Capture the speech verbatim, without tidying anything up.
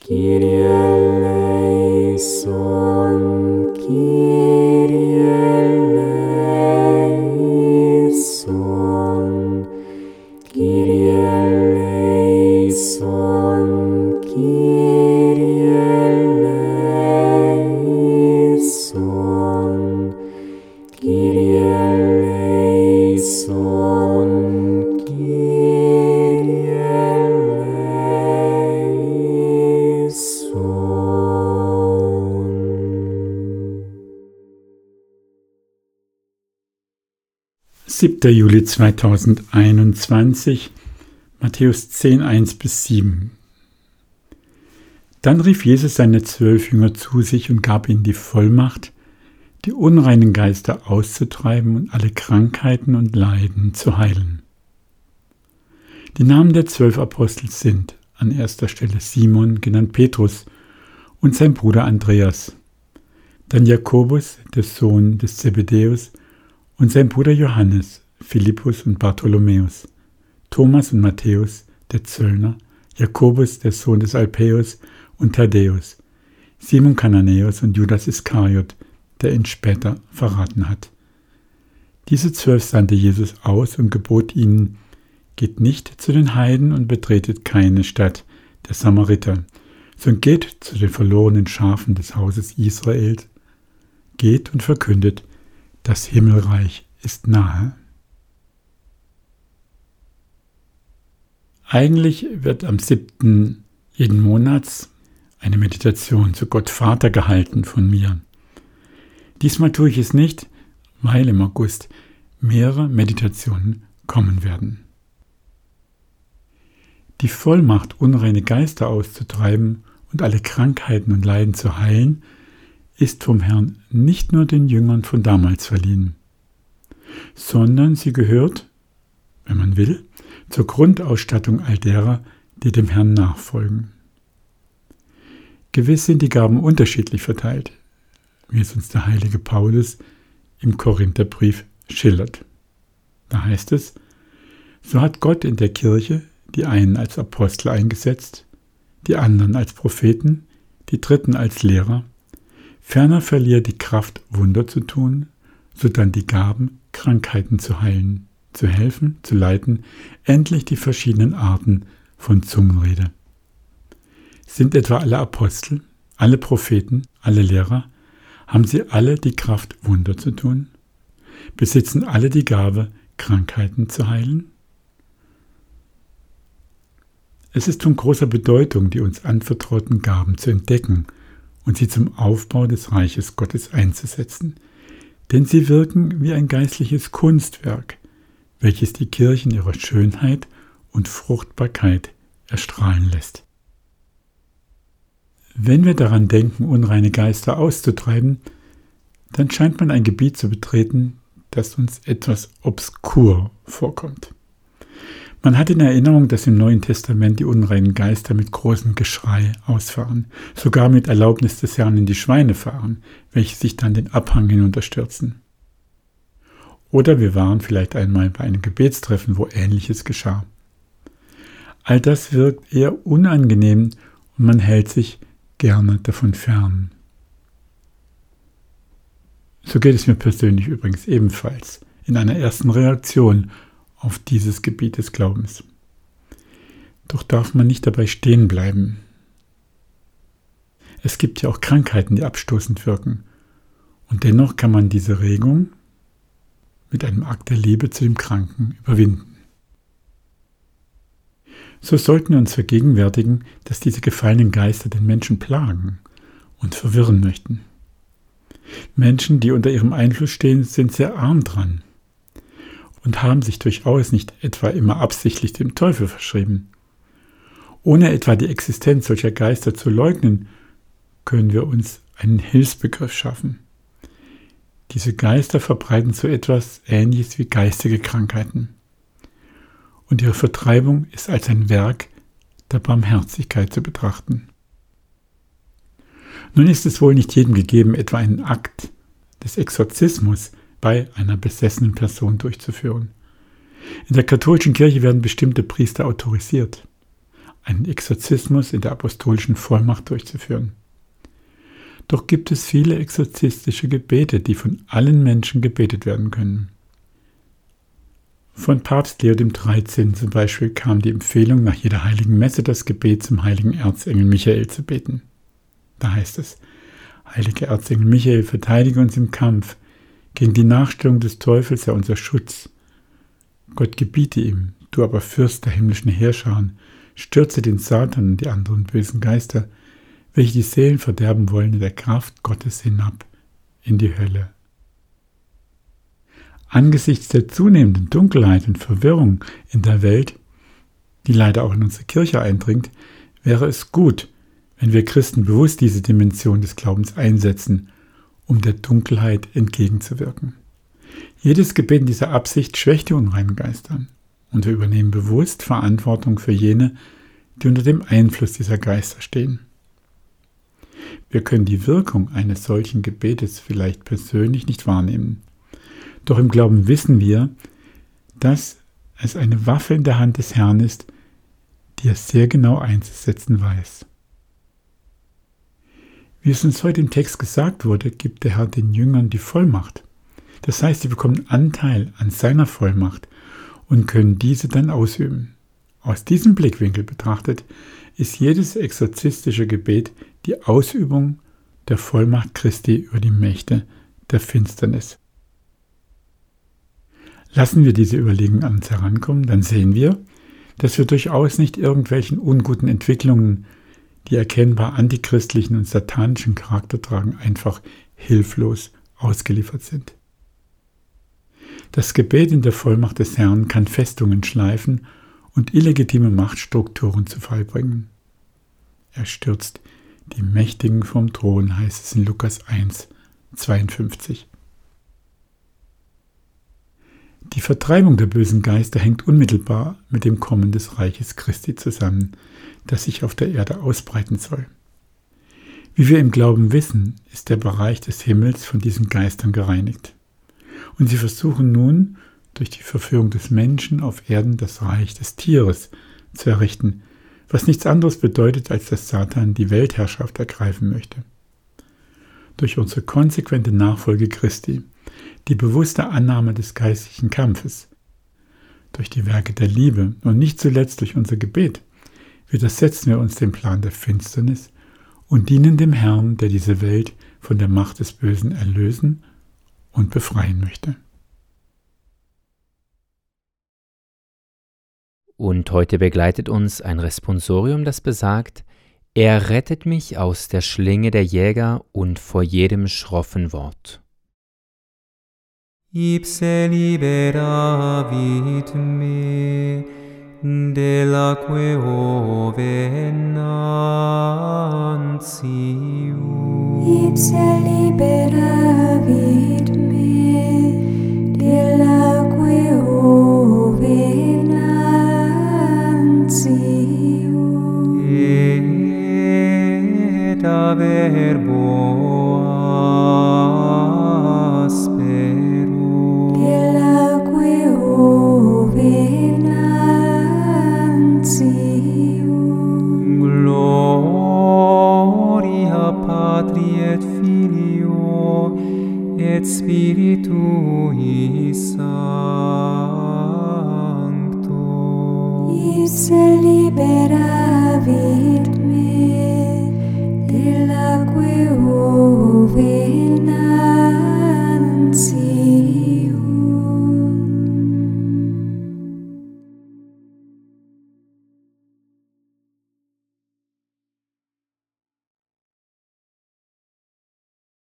Kyrie eleison, Kyrie eleison, Kyrie eleison, Kyrie eleison, Kyrie eleison, Kyrie eleison. siebter Juli zweitausendeinundzwanzig, Matthäus zehn, eins bis sieben. Dann rief Jesus seine zwölf Jünger zu sich und gab ihnen die Vollmacht, die unreinen Geister auszutreiben und alle Krankheiten und Leiden zu heilen. Die Namen der zwölf Apostel sind an erster Stelle Simon, genannt Petrus, und sein Bruder Andreas, dann Jakobus, der Sohn des Zebedäus, und sein Bruder Johannes, Philippus und Bartholomäus, Thomas und Matthäus, der Zöllner, Jakobus, der Sohn des Alpäus, und Thaddäus, Simon Kananäus und Judas Iskariot, der ihn später verraten hat. Diese zwölf sandte Jesus aus und gebot ihnen: Geht nicht zu den Heiden und betretet keine Stadt der Samariter, sondern geht zu den verlorenen Schafen des Hauses Israels. Geht und verkündet: Das Himmelreich ist nahe. Eigentlich wird am siebten jeden Monats eine Meditation zu Gott Vater gehalten von mir. Diesmal tue ich es nicht, weil im August mehrere Meditationen kommen werden. Die Vollmacht, unreine Geister auszutreiben und alle Krankheiten und Leiden zu heilen, ist vom Herrn nicht nur den Jüngern von damals verliehen, sondern sie gehört, wenn man will, zur Grundausstattung all derer, die dem Herrn nachfolgen. Gewiss sind die Gaben unterschiedlich verteilt, wie es uns der heilige Paulus im Korintherbrief schildert. Da heißt es: So hat Gott in der Kirche die einen als Apostel eingesetzt, die anderen als Propheten, die dritten als Lehrer. Ferner verlieh die Kraft, Wunder zu tun, sodann die Gaben, Krankheiten zu heilen, zu helfen, zu leiten, endlich die verschiedenen Arten von Zungenrede. Sind etwa alle Apostel, alle Propheten, alle Lehrer, haben sie alle die Kraft, Wunder zu tun? Besitzen alle die Gabe, Krankheiten zu heilen? Es ist von großer Bedeutung, die uns anvertrauten Gaben zu entdecken und sie zum Aufbau des Reiches Gottes einzusetzen, denn sie wirken wie ein geistliches Kunstwerk, welches die Kirche in ihrer Schönheit und Fruchtbarkeit erstrahlen lässt. Wenn wir daran denken, unreine Geister auszutreiben, dann scheint man ein Gebiet zu betreten, das uns etwas obskur vorkommt. Man hat in Erinnerung, dass im Neuen Testament die unreinen Geister mit großem Geschrei ausfahren, sogar mit Erlaubnis des Herrn in die Schweine fahren, welche sich dann den Abhang hinunterstürzen. Oder wir waren vielleicht einmal bei einem Gebetstreffen, wo Ähnliches geschah. All das wirkt eher unangenehm und man hält sich gerne davon fern. So geht es mir persönlich übrigens ebenfalls in einer ersten Reaktion auf dieses Gebiet des Glaubens. Doch darf man nicht dabei stehen bleiben. Es gibt ja auch Krankheiten, die abstoßend wirken. Und dennoch kann man diese Regung mit einem Akt der Liebe zu dem Kranken überwinden. So sollten wir uns vergegenwärtigen, dass diese gefallenen Geister den Menschen plagen und verwirren möchten. Menschen, die unter ihrem Einfluss stehen, sind sehr arm dran und haben sich durchaus nicht etwa immer absichtlich dem Teufel verschrieben. Ohne etwa die Existenz solcher Geister zu leugnen, können wir uns einen Hilfsbegriff schaffen. Diese Geister verbreiten so etwas Ähnliches wie geistige Krankheiten. Und ihre Vertreibung ist als ein Werk der Barmherzigkeit zu betrachten. Nun ist es wohl nicht jedem gegeben, etwa einen Akt des Exorzismus bei einer besessenen Person durchzuführen. In der katholischen Kirche werden bestimmte Priester autorisiert. einen Exorzismus in der apostolischen Vollmacht durchzuführen. Doch gibt es viele exorzistische Gebete, die von allen Menschen gebetet werden können. Von Papst Leo der dreizehnte. zum Beispiel kam die Empfehlung, nach jeder heiligen Messe das Gebet zum heiligen Erzengel Michael zu beten. Da heißt es: Heiliger Erzengel Michael, verteidige uns im Kampf. Gegen die Nachstellung des Teufels sei unser Schutz. Gott gebiete ihm, du aber Fürst der himmlischen Heerscharen, stürze den Satan und die anderen bösen Geister, welche die Seelen verderben wollen, in der Kraft Gottes hinab in die Hölle. Angesichts der zunehmenden Dunkelheit und Verwirrung in der Welt, die leider auch in unsere Kirche eindringt, wäre es gut, wenn wir Christen bewusst diese Dimension des Glaubens einsetzen, um der Dunkelheit entgegenzuwirken. Jedes Gebet in dieser Absicht schwächt die unreinen Geister, und wir übernehmen bewusst Verantwortung für jene, die unter dem Einfluss dieser Geister stehen. Wir können die Wirkung eines solchen Gebetes vielleicht persönlich nicht wahrnehmen. Doch im Glauben wissen wir, dass es eine Waffe in der Hand des Herrn ist, die er sehr genau einzusetzen weiß. Wie es uns heute im Text gesagt wurde, gibt der Herr den Jüngern die Vollmacht. Das heißt, sie bekommen Anteil an seiner Vollmacht und können diese dann ausüben. Aus diesem Blickwinkel betrachtet ist jedes exorzistische Gebet die Ausübung der Vollmacht Christi über die Mächte der Finsternis. Lassen wir diese Überlegungen an uns herankommen, dann sehen wir, dass wir durchaus nicht irgendwelchen unguten Entwicklungen, die erkennbar antichristlichen und satanischen Charakter tragen, einfach hilflos ausgeliefert sind. Das Gebet in der Vollmacht des Herrn kann Festungen schleifen und illegitime Machtstrukturen zu Fall bringen. Er stürzt die Mächtigen vom Thron, heißt es in Lukas eins, zweiundfünfzig. Die Vertreibung der bösen Geister hängt unmittelbar mit dem Kommen des Reiches Christi zusammen, das sich auf der Erde ausbreiten soll. Wie wir im Glauben wissen, ist der Bereich des Himmels von diesen Geistern gereinigt. Und sie versuchen nun, durch die Verführung des Menschen auf Erden das Reich des Tieres zu errichten, was nichts anderes bedeutet, als dass Satan die Weltherrschaft ergreifen möchte. Durch unsere konsequente Nachfolge Christi, die bewusste Annahme des geistlichen Kampfes, durch die Werke der Liebe und nicht zuletzt durch unser Gebet, widersetzen wir uns dem Plan der Finsternis und dienen dem Herrn, der diese Welt von der Macht des Bösen erlösen und befreien möchte. Und heute begleitet uns ein Responsorium, das besagt: Er rettet mich aus der Schlinge der Jäger und vor jedem schroffen Wort. Ipse liberavit me delaque ove nantium. Ipse liberavit me delaque ove nantium. Et a verbo aspero Delaque ove nantium. Gloria Patri et Filio et Spiritui Sancto. Ipse